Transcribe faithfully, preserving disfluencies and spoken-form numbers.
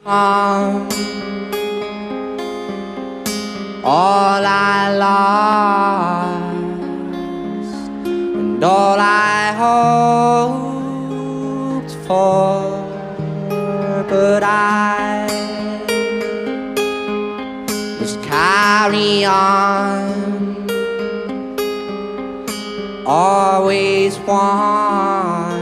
Um, all I lost and all I hoped for, but I must carry on, always one